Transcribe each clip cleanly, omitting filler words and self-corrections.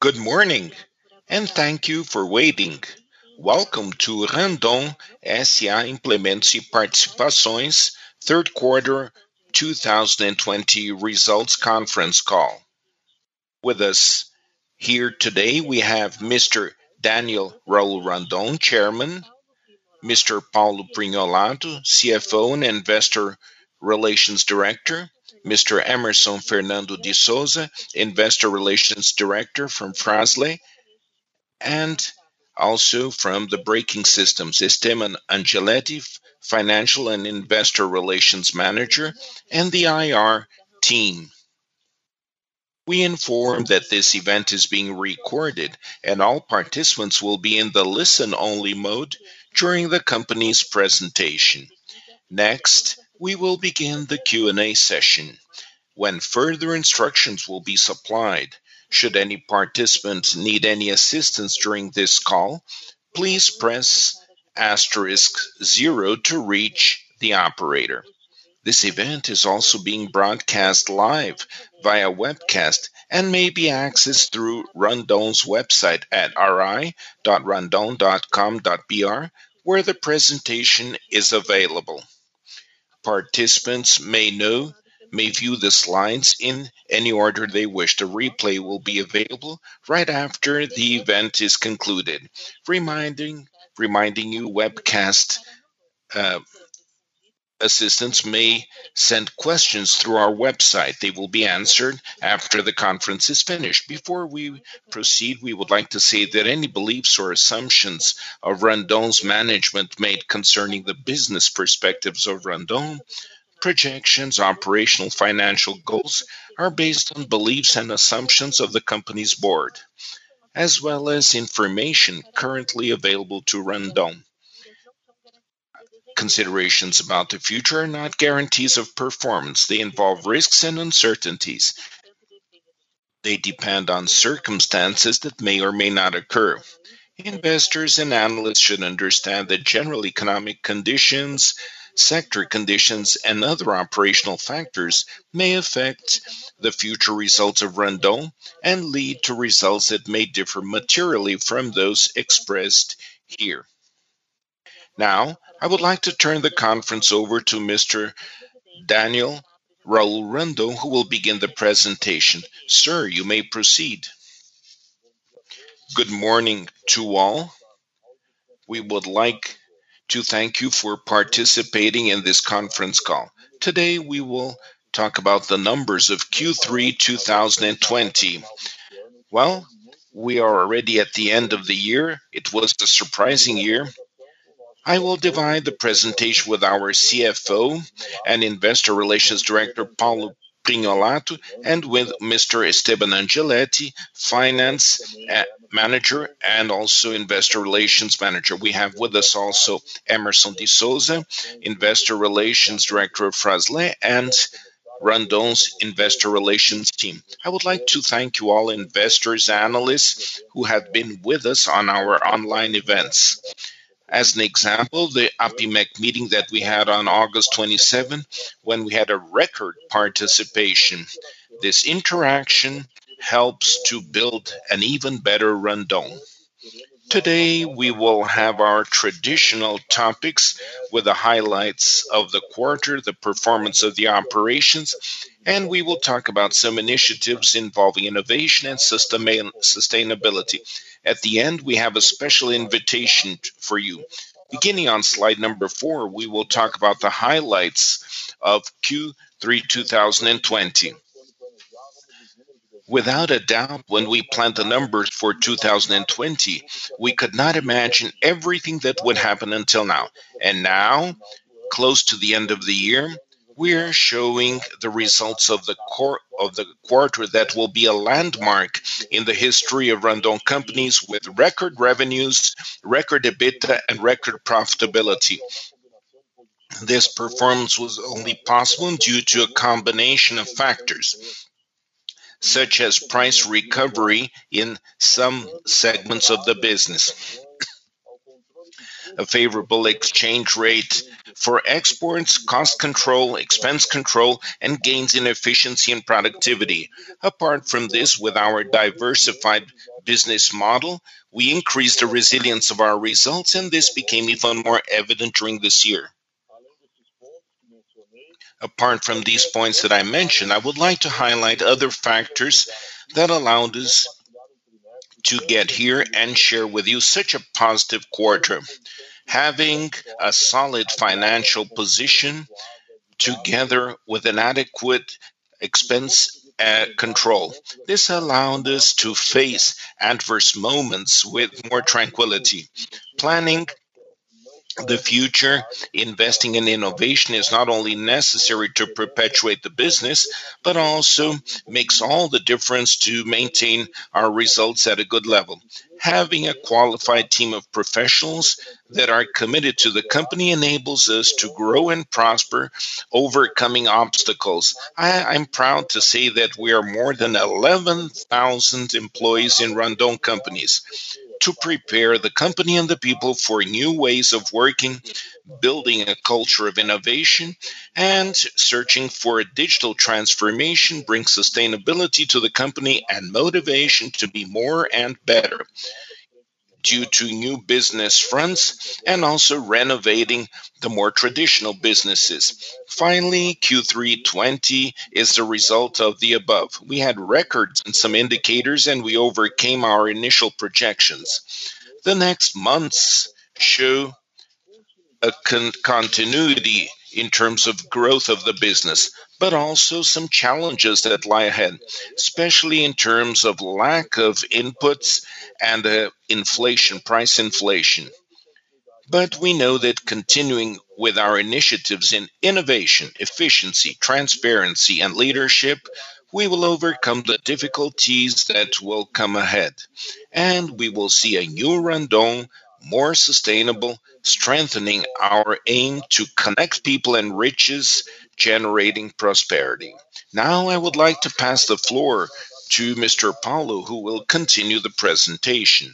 Good morning, and thank you for waiting. Welcome to Randon SA Implementos e Participações third quarter 2020 results conference call. With us here today we have Mr. Daniel Raul Randon, Chairman, Mr. Paulo Prignolato, CFO and Investor Relations Director, Mr. Emerson Fernando de Souza, Investor Relations Director from Fras-le, and also from the Braking Systems, Esteban Angeletti, Financial and Investor Relations Manager, and the IR team. We inform that this event is being recorded and all participants will be in the listen-only mode during the company's presentation. Next, we will begin the Q&A session, when further instructions will be supplied. Should any participant need any assistance during this call, please press *0 to reach the operator. This event is also being broadcast live via webcast and may be accessed through Randon's website at ri.randon.com.br, where the presentation is available. Participants may view the slides in any order they wish. The replay will be available right after the event is concluded. Reminding you webcast assistants may send questions through our website. They will be answered after the conference is finished. Before we proceed, we would like to say that any beliefs or assumptions of Randon's management made concerning the business perspectives of Randon, projections, operational financial goals are based on beliefs and assumptions of the company's board, as well as information currently available to Randon. Considerations about the future are not guarantees of performance. They involve risks and uncertainties. They depend on circumstances that may or may not occur. Investors and analysts should understand that general economic conditions, sector conditions, and other operational factors may affect the future results of Randon and lead to results that may differ materially from those expressed here. Now, I would like to turn the conference over to Mr. Daniel Raul Randon, who will begin the presentation. Sir, you may proceed. Good morning to all. We would like to thank you for participating in this conference call. Today we will talk about the numbers of Q3 2020. Well, we are already at the end of the year. It was a surprising year. I will divide the presentation with our CFO and Investor Relations Director, Paulo Prignolato, and with Mr. Esteban Angeletti, Finance Manager and also Investor Relations Manager. We have with us also Emerson de Souza, Investor Relations Director of Fras-le, and Randon's Investor Relations team. I would like to thank you all investors, analysts who have been with us on our online events. As an example, the APIMEC meeting that we had on August 27, when we had a record participation. This interaction helps to build an even better Randon. Today, we will have our traditional topics with the highlights of the quarter, the performance of the operations, and we will talk about some initiatives involving innovation and sustainability. At the end, we have a special invitation for you. Beginning on slide number 4, we will talk about the highlights of Q3 2020. Without a doubt, when we planned the numbers for 2020, we could not imagine everything that would happen until now. And now, close to the end of the year, we are showing the results of the quarter that will be a landmark in the history of Randon companies with record revenues, record EBITDA, and record profitability. This performance was only possible due to a combination of factors, such as price recovery in some segments of the business. a favorable exchange rate for exports, cost control, expense control, and gains in efficiency and productivity. Apart from this, with our diversified business model, we increased the resilience of our results, and this became even more evident during this year. Apart from these points that I mentioned, I would like to highlight other factors that allowed us to get here and share with you such a positive quarter. Having a solid financial position together with an adequate expense control. This allowed us to face adverse moments with more tranquility. Planning the future, investing in innovation is not only necessary to perpetuate the business, but also makes all the difference to maintain our results at a good level. Having a qualified team of professionals that are committed to the company enables us to grow and prosper, overcoming obstacles. I'm proud to say that we are more than 11,000 employees in Randon companies to prepare the company and the people for new ways of working, building a culture of innovation, and searching for a digital transformation brings sustainability to the company and motivation to be more and better due to new business fronts and also renovating the more traditional businesses. Finally, Q3 20 is the result of the above. We had records in some indicators and we overcame our initial projections. The next months show a continuity in terms of growth of the business, but also some challenges that lie ahead, especially in terms of lack of inputs and inflation, price inflation. But we know that continuing with our initiatives in innovation, efficiency, transparency, and leadership, we will overcome the difficulties that will come ahead. And we will see a new Randon, more sustainable, strengthening our aim to connect people and riches, generating prosperity. Now I would like to pass the floor to Mr. Paulo, who will continue the presentation.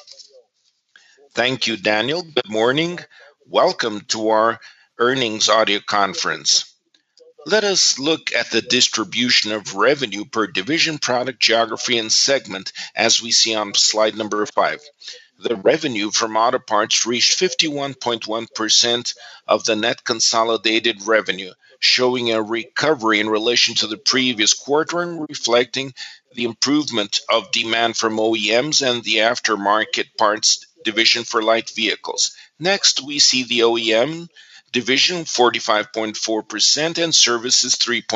Thank you, Daniel. Good morning. Welcome to our earnings audio conference. Let us look at the distribution of revenue per division, product, geography, and segment as we see on slide number 5. The revenue from auto parts reached 51.1% of the net consolidated revenue, showing a recovery in relation to the previous quarter and reflecting the improvement of demand from OEMs and the aftermarket parts division for light vehicles. Next, we see the OEM division 45.4% and services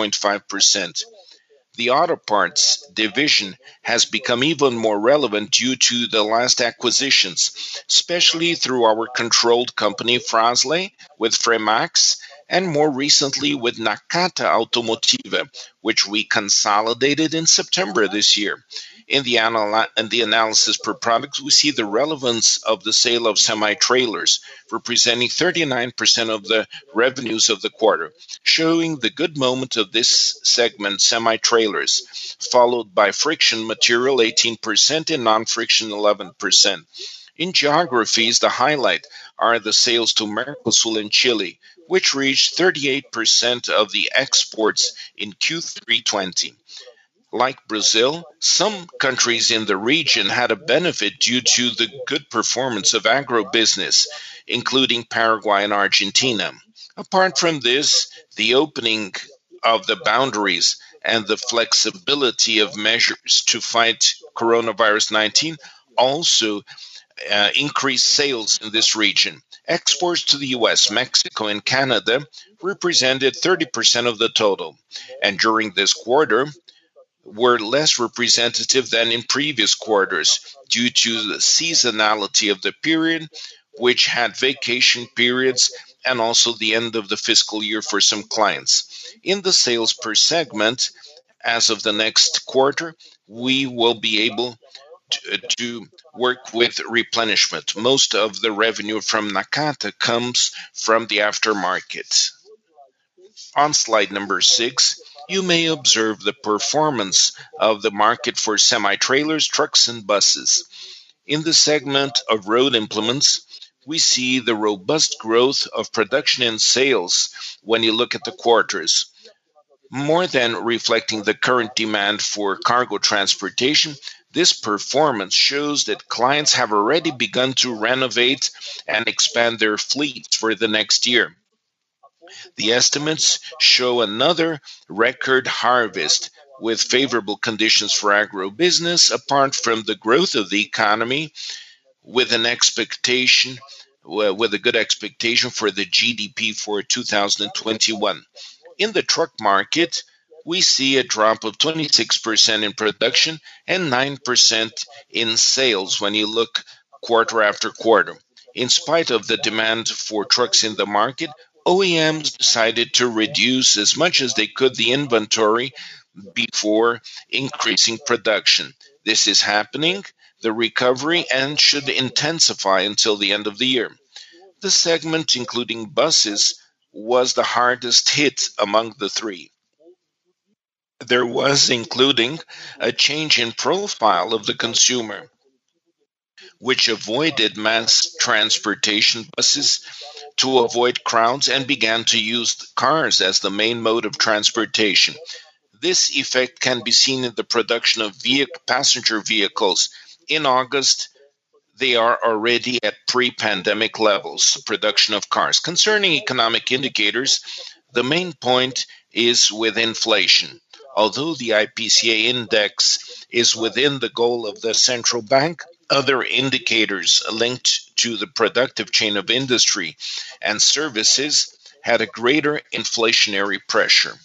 3.5%. The auto parts division has become even more relevant due to the last acquisitions, especially through our controlled company Fras-le with Fremax and more recently with Nakata Automotive, which we consolidated in September this year. In the analysis per product, we see the relevance of the sale of semi-trailers, representing 39% of the revenues of the quarter, showing the good moment of this segment, semi-trailers, followed by friction material, 18%, and non-friction, 11%. In geographies, the highlight are the sales to Mercosul and Chile, which reached 38% of the exports in Q3 20. Like Brazil, some countries in the region had a benefit due to the good performance of agribusiness, including Paraguay and Argentina. Apart from this, the opening of the boundaries and the flexibility of measures to fight coronavirus 19 also increased sales in this region. Exports to the US, Mexico, and Canada represented 30% of the total. And during this quarter, were less representative than in previous quarters due to the seasonality of the period, which had vacation periods and also the end of the fiscal year for some clients. In the sales per segment, as of the next quarter, we will be able to work with replenishment. Most of the revenue from Nakata comes from the aftermarket. On slide number 6, you may observe the performance of the market for semi-trailers, trucks, and buses. In the segment of road implements, we see the robust growth of production and sales when you look at the quarters. More than reflecting the current demand for cargo transportation, this performance shows that clients have already begun to renovate and expand their fleets for the next year. The estimates show another record harvest with favorable conditions for agribusiness, apart from the growth of the economy, with an expectation, with a good expectation for the GDP for 2021. In the truck market, we see a drop of 26% in production and 9% in sales when you look quarter after quarter. In spite of the demand for trucks in the market, OEMs decided to reduce as much as they could the inventory before increasing production. This is happening, the recovery, and should intensify until the end of the year. The segment, including buses, was the hardest hit among the three. There was including a change in profile of the consumer, which avoided mass transportation buses to avoid crowds and began to use cars as the main mode of transportation. This effect can be seen in the production of passenger vehicles. In August, they are already at pre-pandemic levels, production of cars. Concerning economic indicators, the main point is with inflation. Although the IPCA index is within the goal of the central bank, other indicators linked to the productive chain of industry and services had a greater inflationary pressure.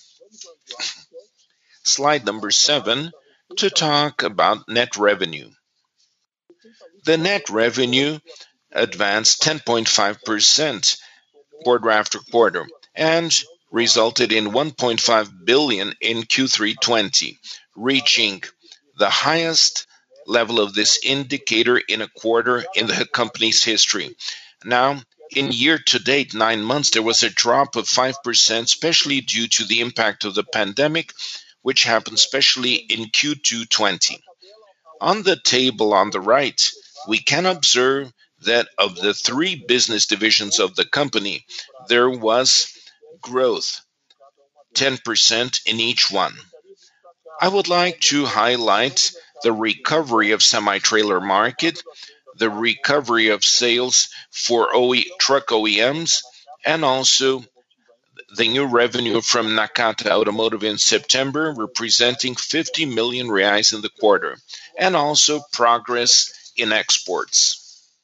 Slide number 7 to talk about net revenue. The net revenue advanced 10.5% quarter after quarter and resulted in 1.5 billion in Q3 20, reaching the highest level of this indicator in a quarter in the company's history. Now, in year-to-date 9 months, there was a drop of 5%, especially due to the impact of the pandemic, which happened especially in Q2 20. On the table on the right, we can observe that of the 3 business divisions of the company, there was growth, 10% in each one. I would like to highlight the recovery of semi-trailer market, the recovery of sales for truck OEMs, and also the new revenue from Nakata Automotive in September, representing 50 million reais in the quarter, and also progress in exports.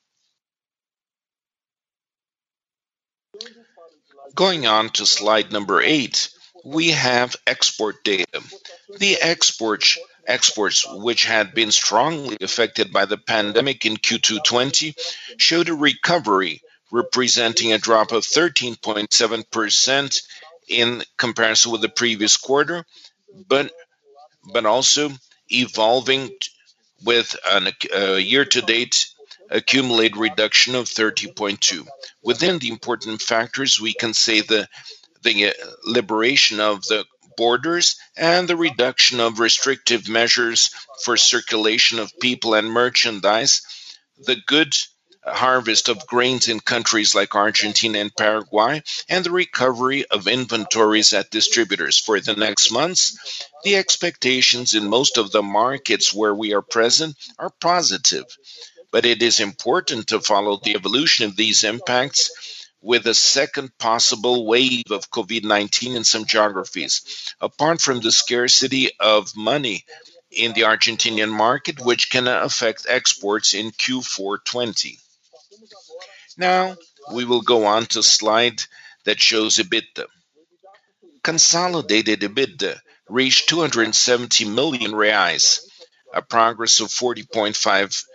Going on to slide number 8, we have export data. The exports, which had been strongly affected by the pandemic in Q2 20, showed a recovery, representing a drop of 13.7% in comparison with the previous quarter, but also evolving with a year-to-date accumulated reduction of 30.2. Within the important factors, we can say the liberation of the borders and the reduction of restrictive measures for circulation of people and merchandise, the good harvest of grains in countries like Argentina and Paraguay, and the recovery of inventories at distributors. For the next months, the expectations in most of the markets where we are present are positive, but it is important to follow the evolution of these impacts with a second possible wave of COVID-19 in some geographies, apart from the scarcity of money in the Argentinian market, which can affect exports in Q4 20. Now, we will go on to slide that shows EBITDA. Consolidated EBITDA reached 270 million reais, a progress of 40.5%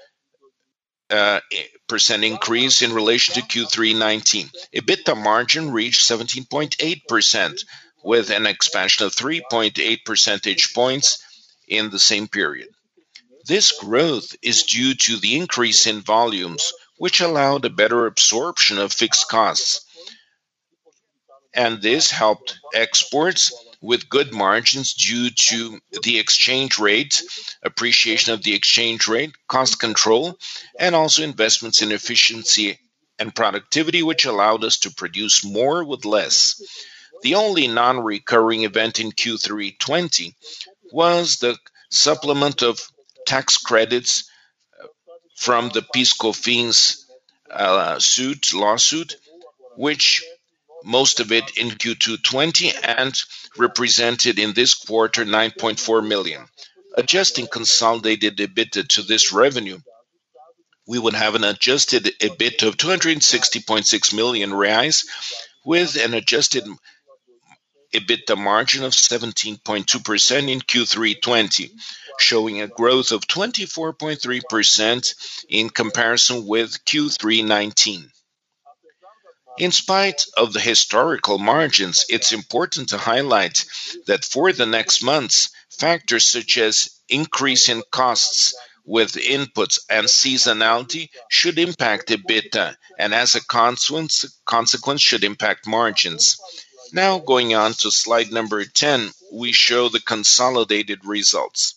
increase in relation to Q3 19. EBITDA margin reached 17.8%, with an expansion of 3.8 percentage points in the same period. This growth is due to the increase in volumes, which allowed a better absorption of fixed costs. And this helped exports with good margins due to the exchange rate, appreciation of the exchange rate, cost control, and also investments in efficiency and productivity, which allowed us to produce more with less. The only non-recurring event in Q3 20 was the supplement of tax credits from the PIS/COFINS lawsuit, which most of it in Q2 20 and represented in this quarter 9.4 million. Adjusting consolidated EBITDA to this revenue, we would have an adjusted EBIT of 260.6 million reais with an adjusted EBITDA margin of 17.2% in Q3 20, showing a growth of 24.3% in comparison with Q3 19. In spite of the historical margins, it's important to highlight that for the next months, factors such as increase in costs with inputs and seasonality should impact EBITDA, and as a consequence should impact margins. Now going on to slide number 10, we show the consolidated results.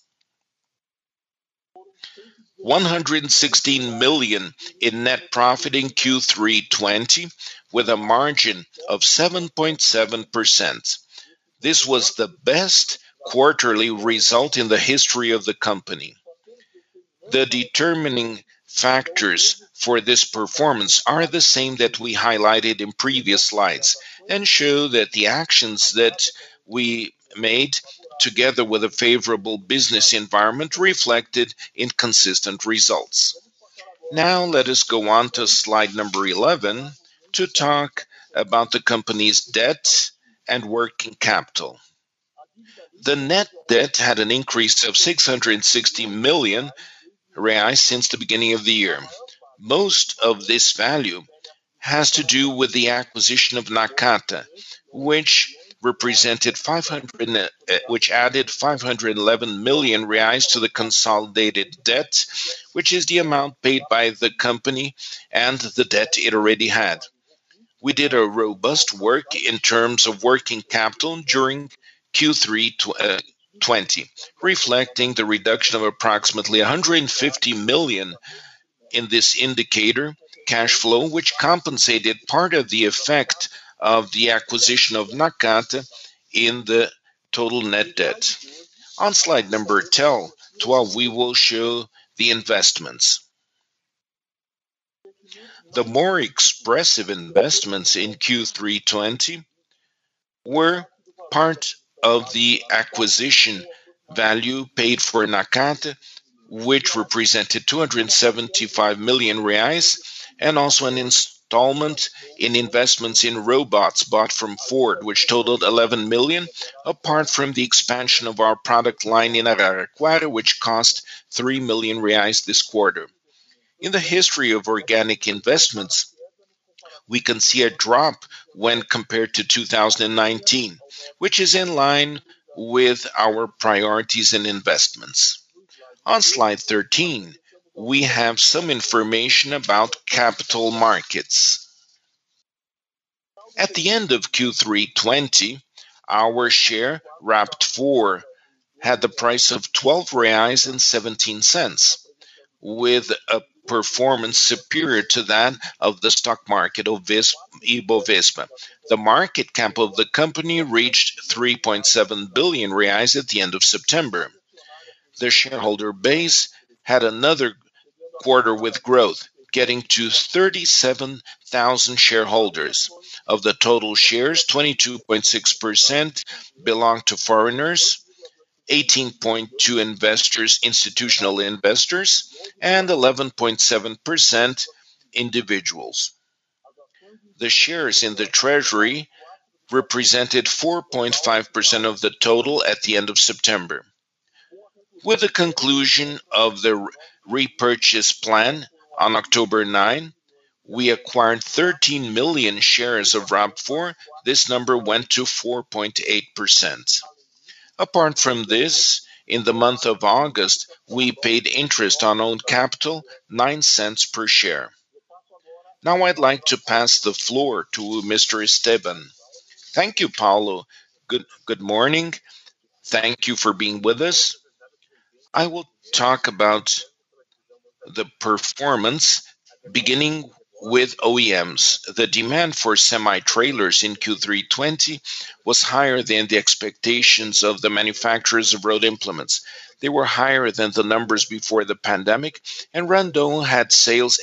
116 million in net profit in Q3 20 with a margin of 7.7%. This was the best quarterly result in the history of the company. The determining factors for this performance are the same that we highlighted in previous slides and show that the actions that we made together with a favorable business environment reflected in consistent results. Now let us go on to slide number 11 to talk about the company's debt and working capital. The net debt had an increase of 660 million reais since the beginning of the year. Most of this value has to do with the acquisition of Nakata, which added 511 million reais to the consolidated debt, which is the amount paid by the company and the debt it already had. We did a robust work in terms of working capital during Q3 20, reflecting the reduction of approximately 150 million in this indicator cash flow, which compensated part of the effect of the acquisition of Nakata in the total net debt. On slide number 12, we will show the investments. The more expressive investments in Q3 20 were part of the acquisition value paid for Nakata, which represented 275 million reais, and also an installment in investments in robots bought from Ford, which totaled 11 million, apart from the expansion of our product line in Araraquara, which cost 3 million reais this quarter. In the history of organic investments, we can see a drop when compared to 2019, which is in line with our priorities and investments. On slide 13, we have some information about capital markets. At the end of Q3 20, our share RAPT4 had the price of 12 reais and 17 cents, with a performance superior to that of the stock market of Ibovespa. The market cap of the company reached 3.7 billion reais at the end of September. The shareholder base had another quarter with growth, getting to 37,000 shareholders. Of the total shares, 22.6% belong to foreigners, 18.2% investors, institutional investors, and 11.7% individuals. The shares in the treasury represented 4.5% of the total at the end of September. With the conclusion of the repurchase plan on October 9, we acquired 13 million shares of RAPT4. This number went to 4.8%. Apart from this, in the month of August, we paid interest on owned capital, 9 cents per share. Now I'd like to pass the floor to Mr. Esteban. Thank you, Paulo. Good morning. Thank you for being with us. I will talk about the performance beginning with OEMs. The demand for semi-trailers in Q3 20 was higher than the expectations of the manufacturers of road implements. They were higher than the numbers before the pandemic, and Randon had sales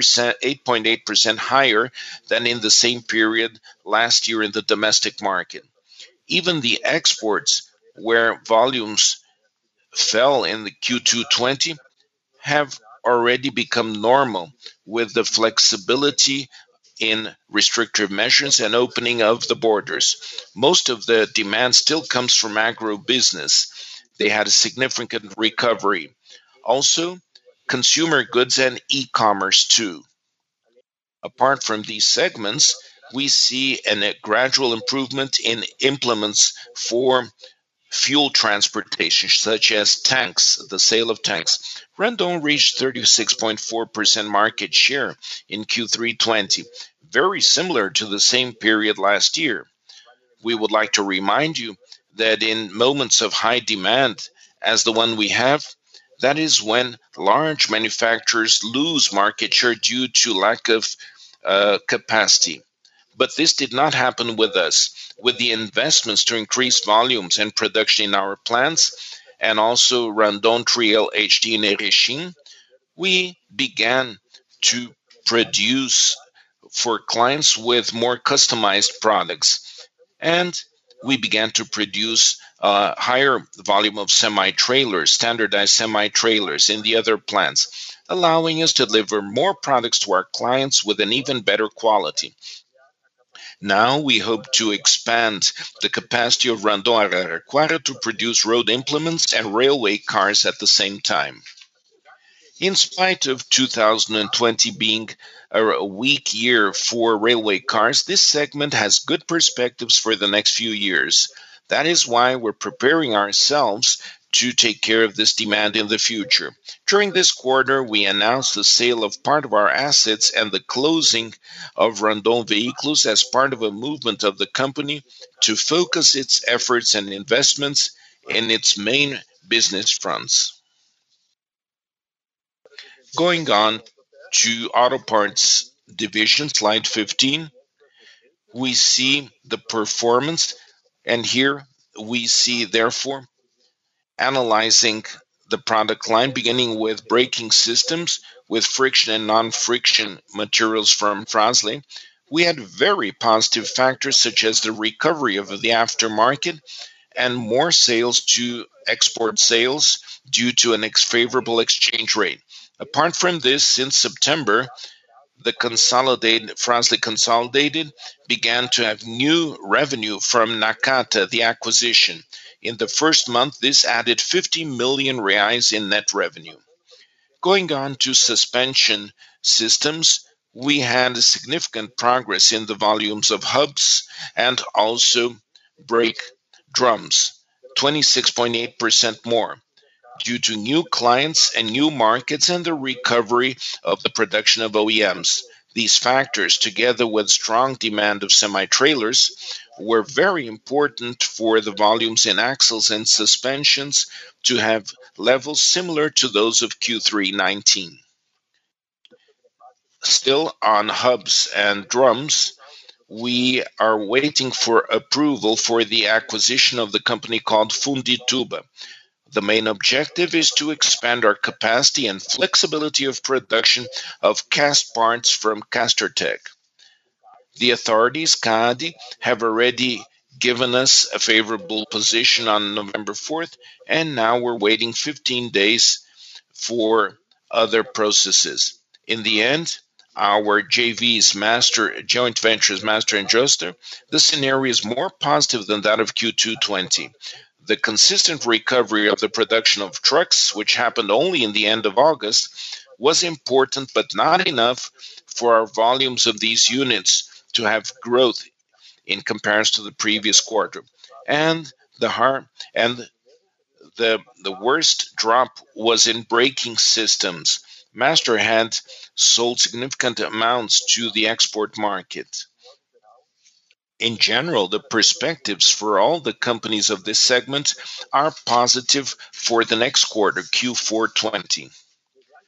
8.8% higher than in the same period last year in the domestic market. Even the exports, where volumes fell in the Q2 20, have already become normal with the flexibility in restrictive measures and opening of the borders. Most of the demand still comes from agribusiness. They had a significant recovery. Also, consumer goods and e-commerce too. Apart from these segments, we see a gradual improvement in implements for fuel transportation, such as tanks, the sale of tanks. Randon reached 36.4% market share in Q3 20, very similar to the same period last year. We would like to remind you that in moments of high demand, as the one we have, that is when large manufacturers lose market share due to lack of capacity. But this did not happen with us. With the investments to increase volumes and production in our plants, and also Randon Triel HD in Erechim, we began to produce for clients with more customized products. And we began to produce a higher volume of semi-trailers, standardized semi-trailers in the other plants, allowing us to deliver more products to our clients with an even better quality. Now we hope to expand the capacity of Randon Araraquara to produce road implements and railway cars at the same time. In spite of 2020 being a weak year for railway cars, this segment has good perspectives for the next few years. That is why we're preparing ourselves to take care of this demand in the future. During this quarter, we announced the sale of part of our assets and the closing of Randon Veículos as part of a movement of the company to focus its efforts and investments in its main business fronts. Going on to auto parts division, slide 15, we see the performance, and here we see, therefore, analyzing the product line, beginning with braking systems with friction and non-friction materials from Fras-le. We had very positive factors such as the recovery of the aftermarket and more sales to export sales due to an favorable exchange rate. Apart from this, since September, the Fras-le Consolidated began to have new revenue from Nakata, the acquisition. In the first month, this added 50 million reais in net revenue. Going on to suspension systems, we had a significant progress in the volumes of hubs and also brake drums, 26.8% more, due to new clients and new markets and the recovery of the production of OEMs. These factors, together with strong demand of semi-trailers, were very important for the volumes in axles and suspensions to have levels similar to those of Q3 19. Still on hubs and drums, we are waiting for approval for the acquisition of the company called Fundituba. The main objective is to expand our capacity and flexibility of production of cast parts from Castertech. The authorities, CADE, have already given us a favorable position on November 4th, and now we're waiting 15 days for other processes. In the end, our joint ventures, Master and Joester, the scenario is more positive than that of Q2 20. The consistent recovery of the production of trucks, which happened only in the end of August, was important but not enough for our volumes of these units to have growth in comparison to the previous quarter. And the worst drop was in braking systems. Master had sold significant amounts to the export market. In general, the perspectives for all the companies of this segment are positive for the next quarter, Q4 20.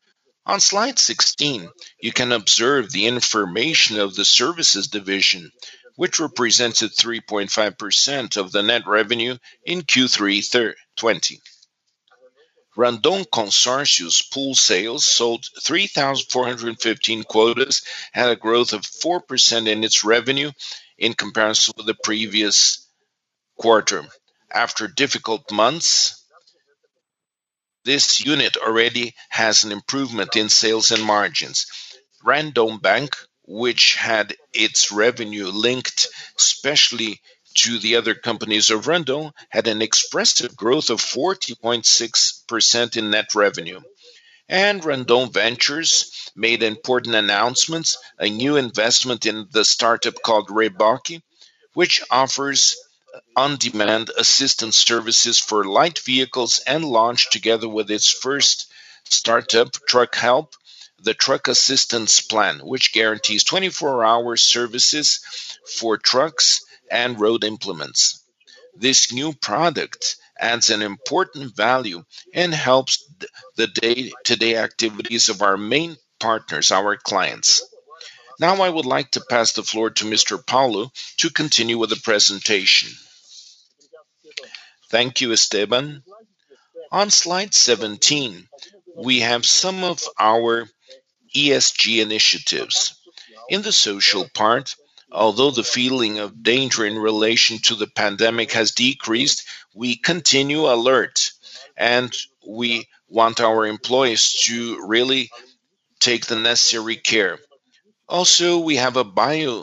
On slide 16, you can observe the information of the services division, which represented 3.5% of the net revenue in Q3 20. Randon Consórcios pool sales sold 3,415 quotas, had a growth of 4% in its revenue in comparison with the previous quarter. After difficult months, this unit already has an improvement in sales and margins. Randon Bank, which had its revenue linked especially to the other companies of Randon, had an expressive growth of 40.6% in net revenue. And Randon Ventures made important announcements, a new investment in the startup called Reboque, which offers on-demand assistance services for light vehicles, and launched together with its first startup, Truck Help, the Truck Assistance Plan, which guarantees 24-hour services for trucks and road implements. This new product adds an important value and helps the day-to-day activities of our main partners, our clients. Now I would like to pass the floor to Mr. Paulo to continue with the presentation. Thank you, Esteban. On slide 17, we have some of our ESG initiatives. In the social part, although the feeling of danger in relation to the pandemic has decreased, we continue alert, and we want our employees to really take the necessary care. Also, we have a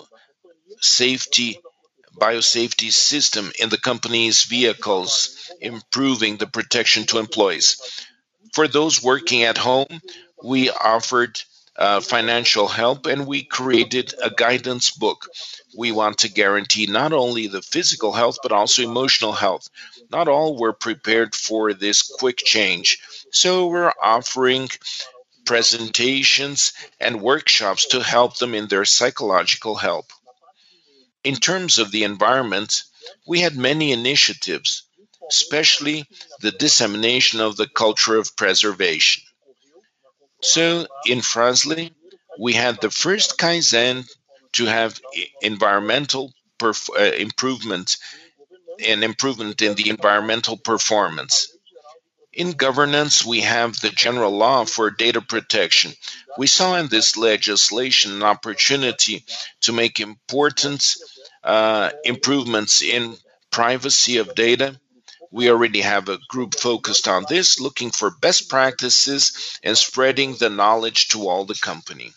biosafety system in the company's vehicles, improving the protection to employees. For those working at home, we offered financial help, and we created a guidance book. We want to guarantee not only the physical health but also emotional health. Not all were prepared for this quick change, so we're offering presentations and workshops to help them in their psychological health. In terms of the environment, we had many initiatives, especially the dissemination of the culture of preservation. So in Fras-le, we had the first Kaizen to have environmental improvement and improvement in the environmental performance. In governance, we have the general law for data protection. We saw in this legislation an opportunity to make important improvements in privacy of data. We already have a group focused on this, looking for best practices and spreading the knowledge to all the company.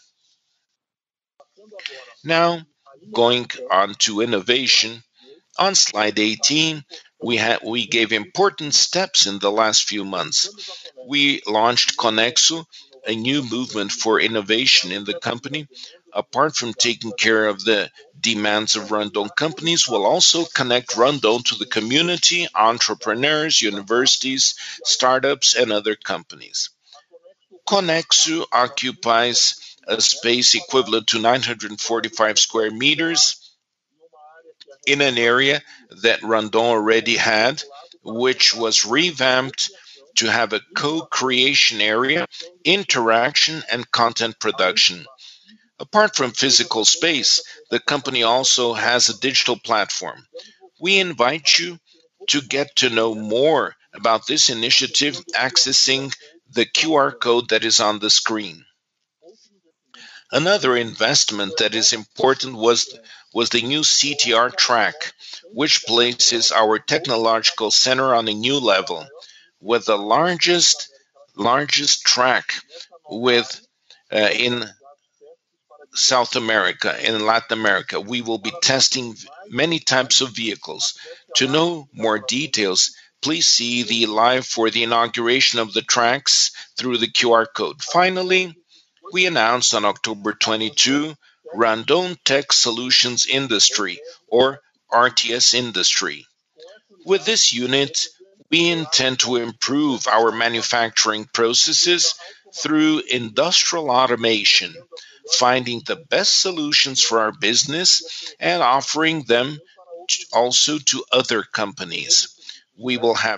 Now, going on to innovation, on slide 18, we gave important steps in the last few months. We launched Conexo, a new movement for innovation in the company. Apart from taking care of the demands of Randon companies, will also connect Randon to the community, entrepreneurs, universities, startups, and other companies. Conexo occupies a space equivalent to 945 square meters in an area that Randon already had, which was revamped to have a co-creation area, interaction, and content production. Apart from physical space, the company also has a digital platform. We invite you to get to know more about this initiative accessing the QR code that is on the screen. Another investment that is important was the new CTR track, which places our technological center on a new level, with the largest track in South America, in Latin America. We will be testing many types of vehicles. To know more details, please see the live for the inauguration of the tracks through the QR code. Finally, we announced on October 22, Randon Tech Solutions Industry, or RTS Industry. With this unit, we intend to improve our manufacturing processes through industrial automation, finding the best solutions for our business and offering them also to other companies. We will have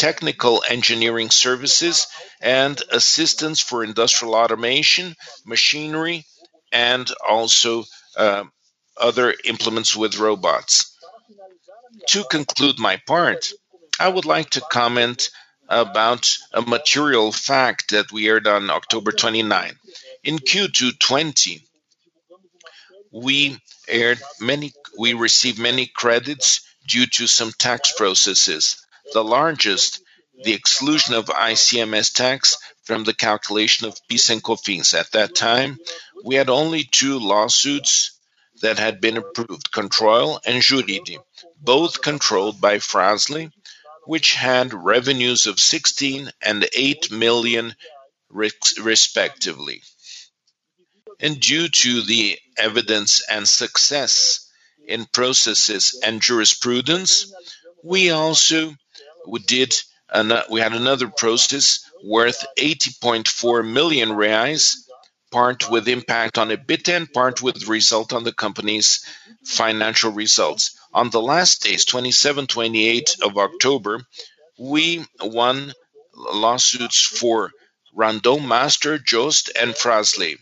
technical engineering services, and assistance for industrial automation, machinery, and also uh, other implements with robots. To conclude my part, I would like to comment about a material fact that we aired on October 29. In Q2 20, we we received many credits due to some tax processes. The largest, the exclusion of ICMS tax from the calculation of PIS and COFINS. At that time, we had only two lawsuits that had been approved, Control and Juridi, both controlled by Fras-le, which had revenues of 16 and 8 million respectively. And due to the evidence and success in processes and jurisprudence, we also did we had another process worth 80.4 million reais, part with impact on EBITDA and part with result on the company's financial results. On the last days, 27, 28 of October, we won lawsuits for Randon Master, Jost, and Fras-le,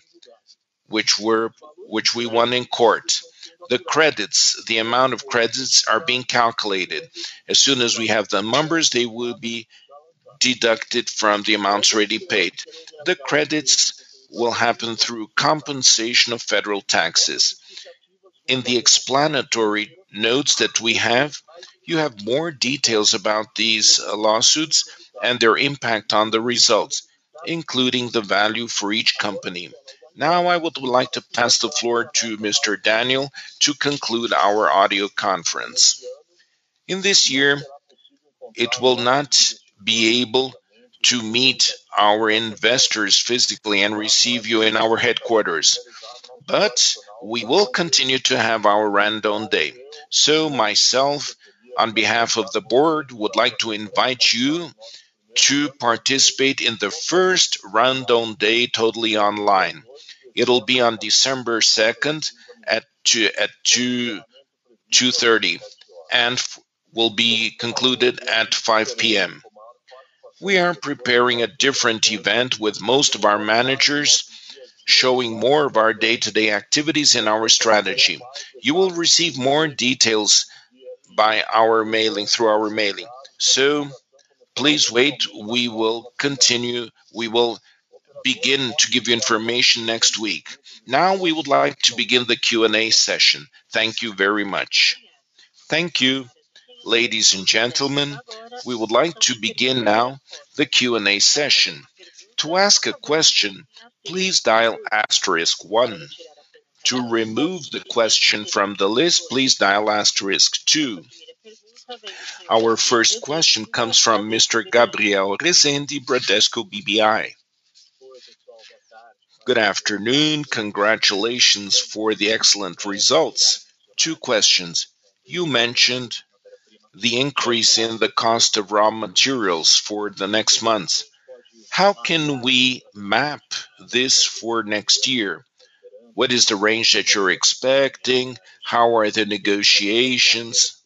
which we won in court. The amount of credits are being calculated. As soon as we have the numbers, they will be deducted from the amounts already paid. The credits will happen through compensation of federal taxes. In the explanatory notes that we have, you have more details about these lawsuits and their impact on the results, including the value for each company. Now I would like to pass the floor to Mr. Daniel to conclude our audio conference. In this year, it will not be able to meet our investors physically and receive you in our headquarters, but we will continue to have our Randon Day. So myself, on behalf of the board, would like to invite you to participate in the first Randon Day totally online. It'll be on December 2nd at 2:30 and will be concluded at 5 p.m. We are preparing a different event with most of our managers showing more of our day-to-day activities and our strategy. You will receive more details by our mailing, through our mailing. So please wait. We will continue. We will begin to give you information next week. Now we would like to begin the Q&A session. Thank you very much. Thank you, ladies and gentlemen. We would like to begin now the Q&A session. To ask a question, please dial *1. To remove the question from the list, please dial *2. Our first question comes from Mr. Gabriel Rezende, Bradesco BBI. Good afternoon. Congratulations for the excellent results. Two questions. You mentioned the increase in the cost of raw materials for the next months. How can we map this for next year? What is the range that you're expecting? How are the negotiations?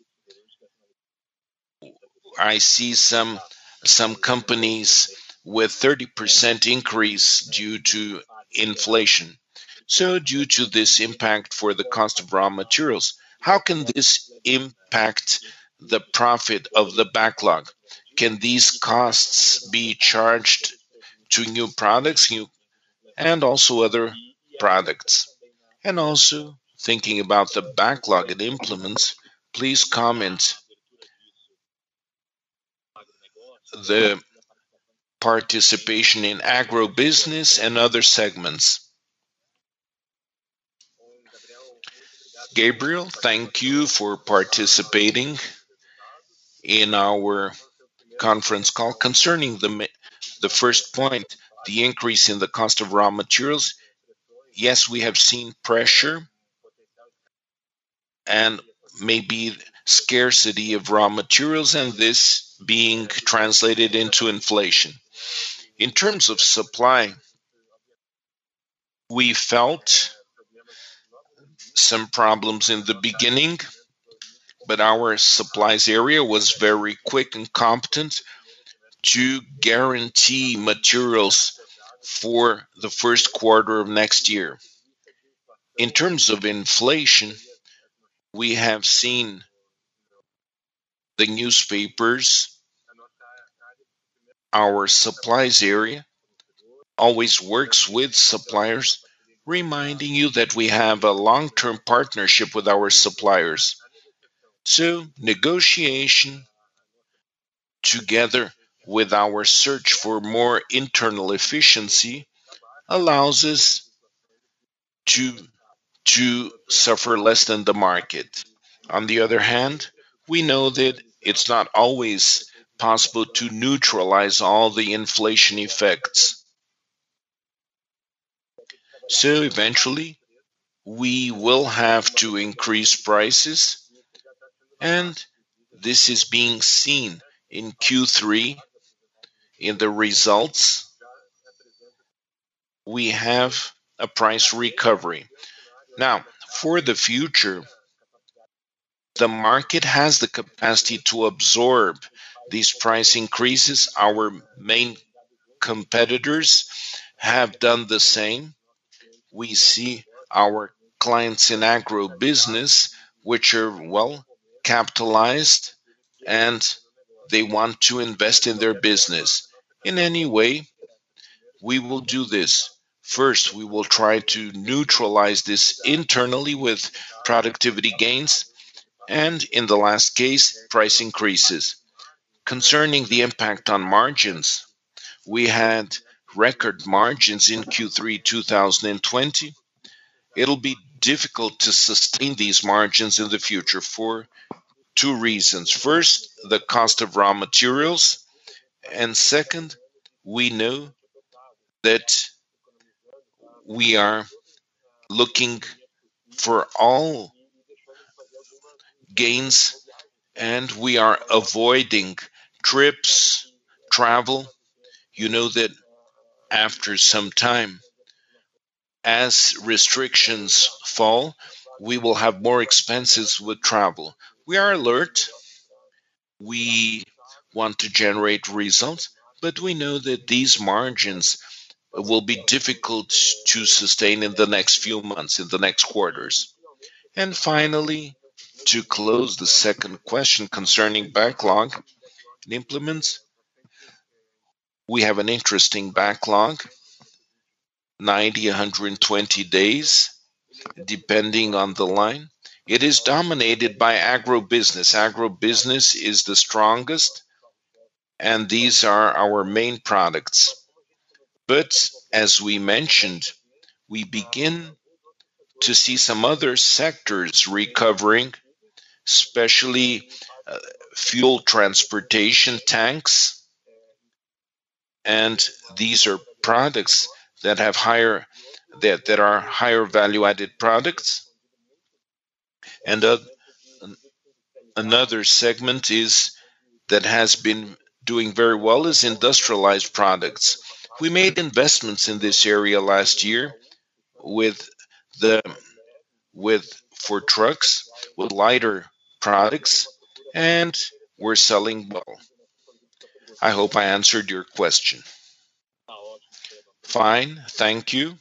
I see some companies with 30% increase due to inflation. So due to this impact for the cost of raw materials, how can this impact the profit of the backlog? Can these costs be charged to new products and also other products? And also thinking about the backlog and implements, please comment the participation in agribusiness and other segments. Gabriel, thank you for participating in our conference call. Concerning the first point, the increase in the cost of raw materials, yes, we have seen pressure and maybe scarcity of raw materials, and this being translated into inflation. In terms of supply, we felt some problems in the beginning, but our supplies area was very quick and competent to guarantee materials for the first quarter of next year. In terms of inflation, we have seen the newspapers, our supplies area always works with suppliers, reminding you that we have a long-term partnership with our suppliers. So, negotiation together with our search for more internal efficiency allows us to suffer less than the market. On the other hand, we know that it's not always possible to neutralize all the inflation effects. So eventually, we will have to increase prices, and this is being seen in Q3 in the results. We have a price recovery. Now, for the future, the market has the capacity to absorb these price increases. Our main competitors have done the same. We see our clients in agro business, which are well capitalized and they want to invest in their business. In any way, we will do this. First, we will try to neutralize this internally with productivity gains, and in the last case, price increases. Concerning the impact on margins, we had record margins in Q3 2020. It'll be difficult to sustain these margins in the future for two reasons. First, the cost of raw materials, and second, we know that we are looking for all gains and we are avoiding trips, travel. You know that after some time, as restrictions fall, we will have more expenses with travel. We are alert. We want to generate results, but we know that these margins will be difficult to sustain in the next few months, in the next quarters. And finally, to close the second question concerning backlog and implements, we have an interesting backlog, 90, 120 days, depending on the line. It is dominated by agribusiness. Agribusiness is the strongest, and these are our main products. But as we mentioned, we begin to see some other sectors recovering, especially fuel transportation tanks, and these are products that have that are higher value added products. And another segment is that has been doing very well is industrialized products. We made investments in this area last year with the with for trucks with lighter products, and we're selling well. I hope I answered your question. Fine, thank you.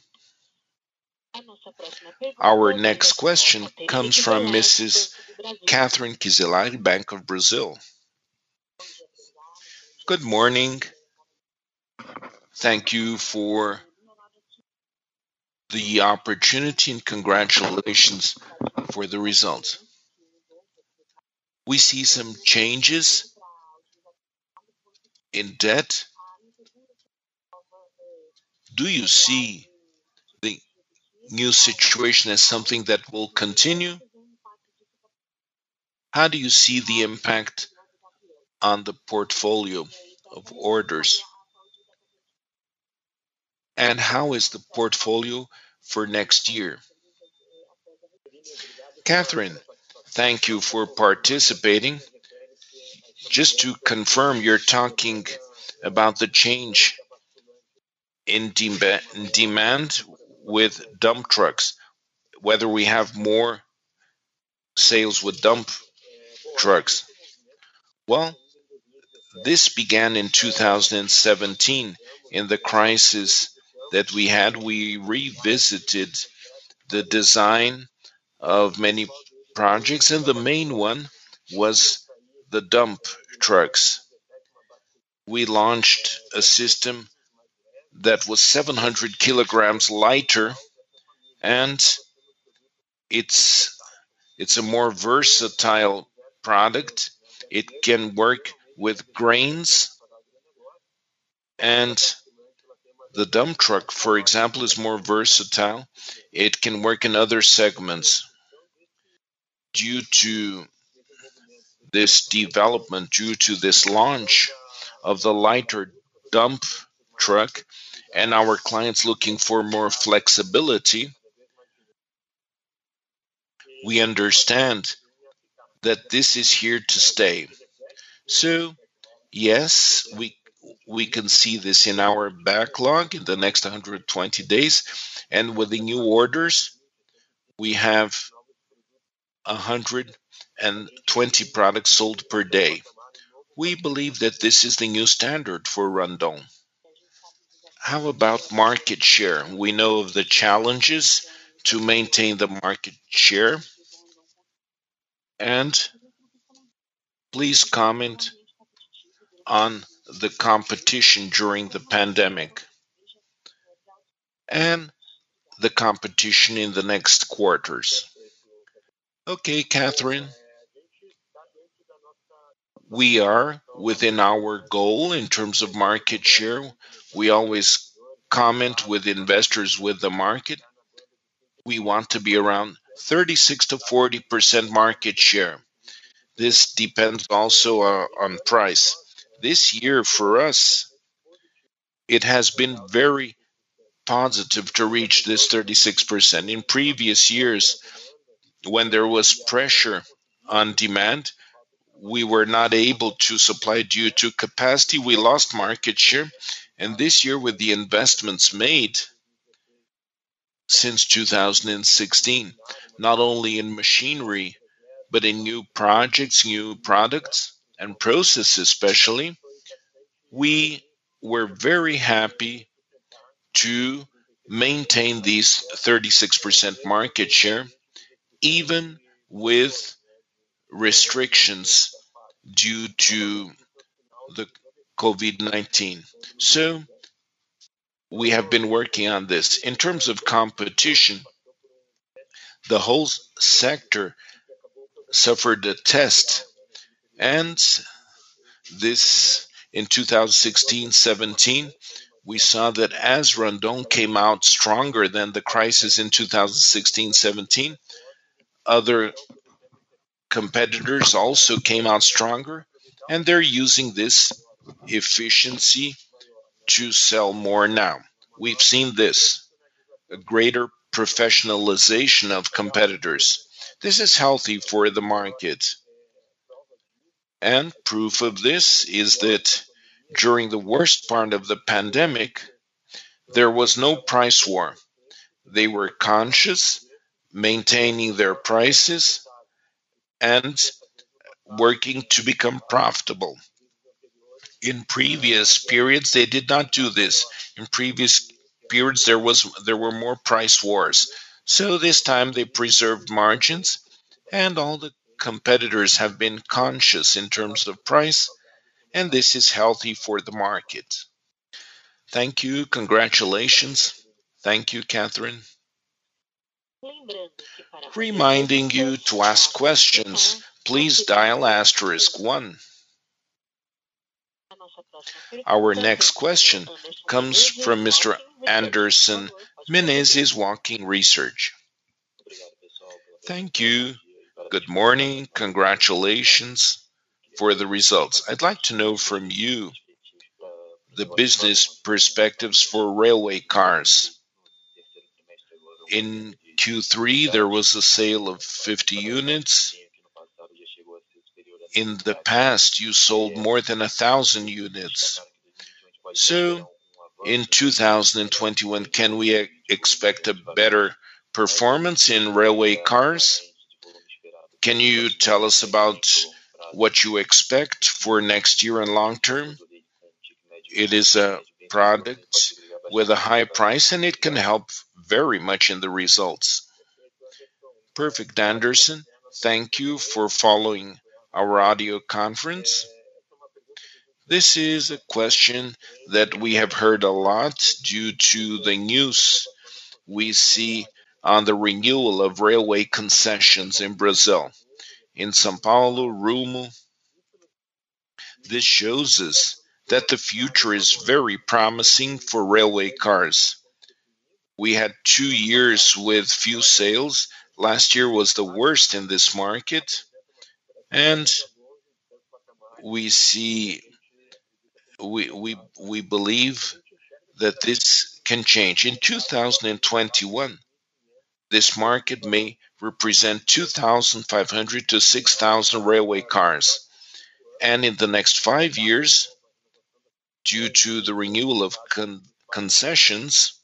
Our next question comes from Mrs. Catherine Kizilari, Bank of Brazil. Good morning. Thank you for the opportunity and congratulations for the results. We see some changes in debt. Do you see the new situation as something that will continue? How do you see the impact on the portfolio of orders? And how is the portfolio for next year? Catherine, thank you for participating. Just to confirm, you're talking about the change in demand with dump trucks, whether we have more sales with dump trucks. Well, This began in 2017. In the crisis that we had, we revisited the design of many projects, and the main one was the dump trucks. We launched a system that was 700 kilograms lighter, and it's it's a more versatile product. It can work with grains, and the dump truck, for example, is more versatile. It can work in other segments. Due to this development, due to this launch of the lighter dump truck, and our clients looking for more flexibility, we understand that this is here to stay. So, yes, we can see this in our backlog in the next 120 days, and with the new orders, we have 120 products sold per day. We believe that this is the new standard for Randon. How about market share? We know of the challenges to maintain the market share, and please comment on the competition during the pandemic and the competition in the next quarters. Okay, Catherine, we are within our goal in terms of market share. We always comment with investors with the market. We want to be around 36 to 40% market share. This depends also on price. This year for us, it has been very positive to reach this 36%. In previous years, when there was pressure on demand, we were not able to supply due to capacity. We lost market share. And this year, with the investments made since 2016, not only in machinery, but in new projects, new products, and processes especially, we were very happy to maintain these 36% market share, even with restrictions due to the COVID-19. So we have been working on this. In terms of competition, the whole sector suffered a test, and this in 2016-17, we saw that as Randon came out stronger than the crisis in 2016-17, other competitors also came out stronger, and they're using this efficiency to sell more now. We've seen this, a greater professionalization of competitors. This is healthy for the market. And proof of this is that during the worst part of the pandemic, there was no price war. They were conscious, maintaining their prices, and working to become profitable. In previous periods, they did not do this. In previous periods, there were more price wars. So this time they preserved margins, and all the competitors have been conscious in terms of price, and this is healthy for the market. Thank you. Congratulations. Thank you, Catherine. Reminding you to ask questions, please dial *1. Our next question comes from Mr. Anderson Menezes, Walking Research. Thank you. Good morning. Congratulations for the results. I'd like to know from you the business perspectives for railway cars. In Q3, there was a sale of 50 units. In the past, you sold more than 1,000 units. So, in 2021, can we expect a better performance in railway cars? Can you tell us about what you expect for next year and long term. It is a product with a high price and it can help very much in the results. Perfect, Anderson. Thank you for following our audio conference. This is a question that we have heard a lot due to the news we see on the renewal of railway concessions in Brazil. In São Paulo, Rumo, this shows us that the future is very promising for railway cars. We had 2 years with few sales. Last year was the worst in this market, and we see we believe that this can change. In 2021, this market may represent 2,500 to 6,000 railway cars. And in the next 5 years, due to the renewal of concessions,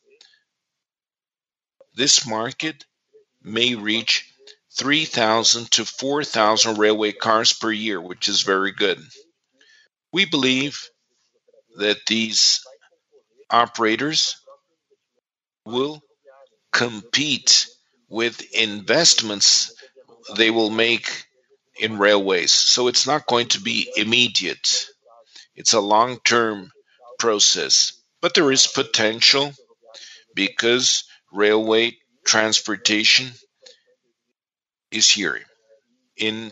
this market may reach 3,000 to 4,000 railway cars per year, which is very good. We believe that these operators will compete with investments they will make in railways. So it's not going to be immediate. It's a long-term process. But there is potential because railway transportation is here. In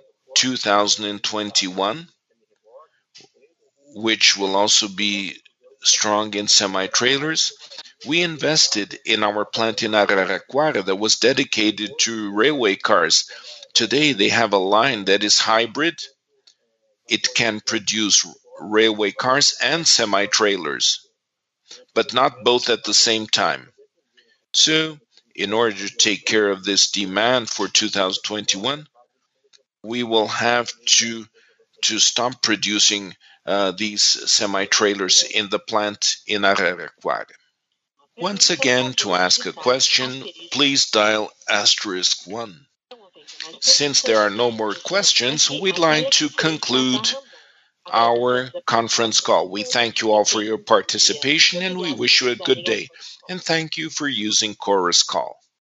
2021, which will also be strong in semi-trailers, we invested in our plant in Araraquara that was dedicated to railway cars. Today they have a line that is hybrid. It can produce railway cars and semi-trailers, but not both at the same time. So, in order to take care of this demand for 2021, we will have to stop producing these semi-trailers in the plant in Araraquara. Once again, to ask a question, please dial *1. Since there are no more questions, we'd like to conclude our conference call. We thank you all for your participation and we wish you a good day. And thank you for using Chorus Call.